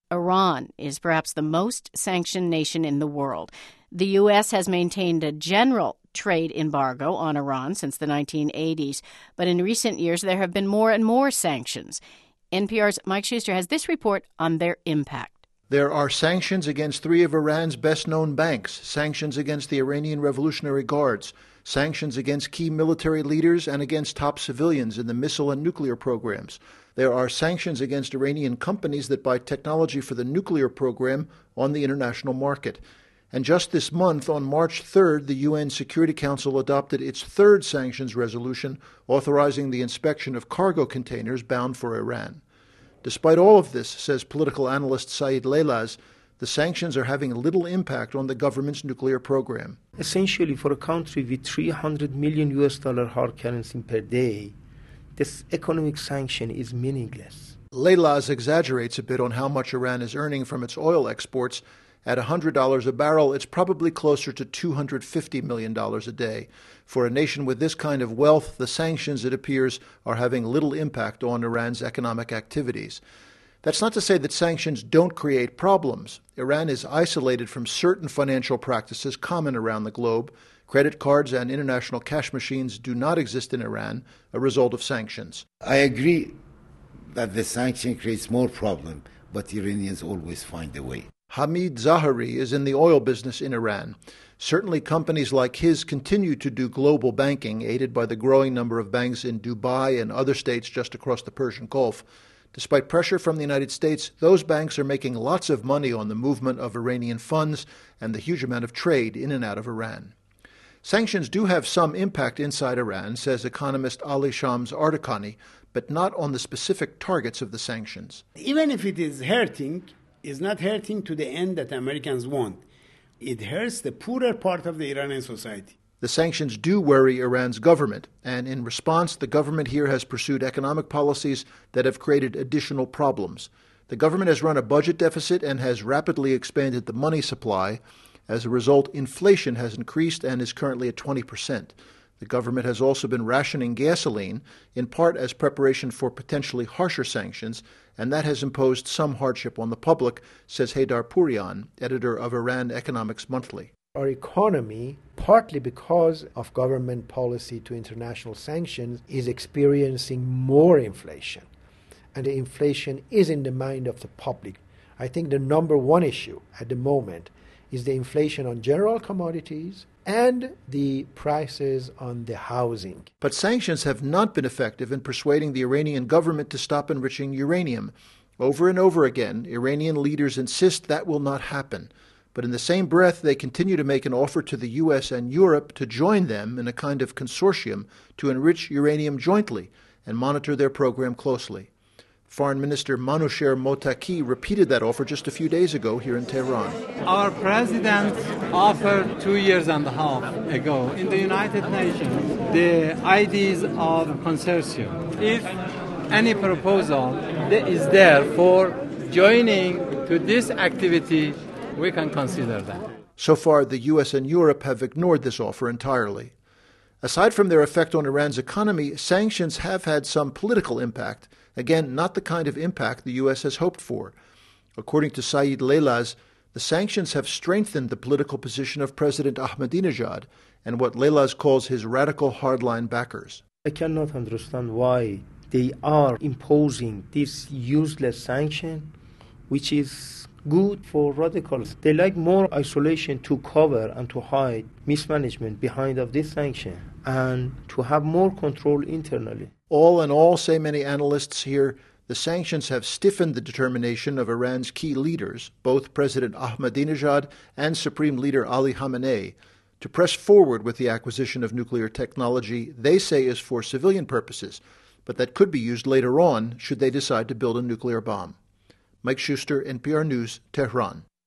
Iran is perhaps the most sanctioned nation in the world. The U.S. has maintained a general trade embargo on Iran since the 1980s, but in recent years there have been more and more sanctions. NPR's Mike Schuster has this report on their impact. There are sanctions against 3 of Iran's best-known banks, sanctions against the Iranian Revolutionary Guards, sanctions against key military leaders and against top civilians in the missile and nuclear programs. There are sanctions against Iranian companies that buy technology for the nuclear program on the international market. And just this month, on March 3rd, the UN Security Council adopted its 3rd sanctions resolution authorizing the inspection of cargo containers bound for Iran. Despite all of this, says political analyst Saeed Leilaz, the sanctions are having little impact on the government's nuclear program. Essentially, for a country with $300 million hard currency per day, this economic sanction is meaningless. Leilaz exaggerates a bit on how much Iran is earning from its oil exports. At $100 a barrel, it's probably closer to $250 million a day. For a nation with this kind of wealth, the sanctions, it appears, are having little impact on Iran's economic activities. That's not to say that sanctions don't create problems. Iran is isolated from certain financial practices common around the globe. Credit cards and international cash machines do not exist in Iran, a result of sanctions. I agree that the sanction creates more problem, but Iranians always find a way. Hamid Zahari is in the oil business in Iran. Certainly companies like his continue to do global banking, aided by the growing number of banks in Dubai and other states just across the Persian Gulf. Despite pressure from the United States, those banks are making lots of money on the movement of Iranian funds and the huge amount of trade in and out of Iran. Sanctions do have some impact inside Iran, says economist Ali Shams Ardakani, but not on the specific targets of the sanctions. Even if it is hurting, it's not hurting to the end that Americans want. It hurts the poorer part of the Iranian society. The sanctions do worry Iran's government, and in response, the government here has pursued economic policies that have created additional problems. The government has run a budget deficit and has rapidly expanded the money supply. As a result, inflation has increased and is currently at 20%. The government has also been rationing gasoline, in part as preparation for potentially harsher sanctions, and that has imposed some hardship on the public, says Haydar Pourian, editor of Iran Economics Monthly. Our economy, partly because of government policy to international sanctions, is experiencing more inflation. And the inflation is in the mind of the public. I think the number one issue at the moment is the inflation on general commodities and the prices on the housing. But sanctions have not been effective in persuading the Iranian government to stop enriching uranium. Over and over again, Iranian leaders insist that will not happen. But in the same breath, they continue to make an offer to the U.S. and Europe to join them in a kind of consortium to enrich uranium jointly and monitor their program closely. Foreign Minister Manouchehr Mottaki repeated that offer just a few days ago here in Tehran. Our president offered 2 years and a half ago in the United Nations the ideas of consortium. If any proposal is there for joining to this activity, we can consider that. So far, the U.S. and Europe have ignored this offer entirely. Aside from their effect on Iran's economy, sanctions have had some political impact. Again, not the kind of impact the U.S. has hoped for. According to Saeed Leilaz, the sanctions have strengthened the political position of President Ahmadinejad and what Leilaz calls his radical hardline backers. I cannot understand why they are imposing this useless sanction, which is good for radicals. They like more isolation to cover and to hide mismanagement behind of this sanction and to have more control internally. All in all, say many analysts here, the sanctions have stiffened the determination of Iran's key leaders, both President Ahmadinejad and Supreme Leader Ali Khamenei, to press forward with the acquisition of nuclear technology they say is for civilian purposes, but that could be used later on should they decide to build a nuclear bomb. Mike Schuster, NPR News, Tehran.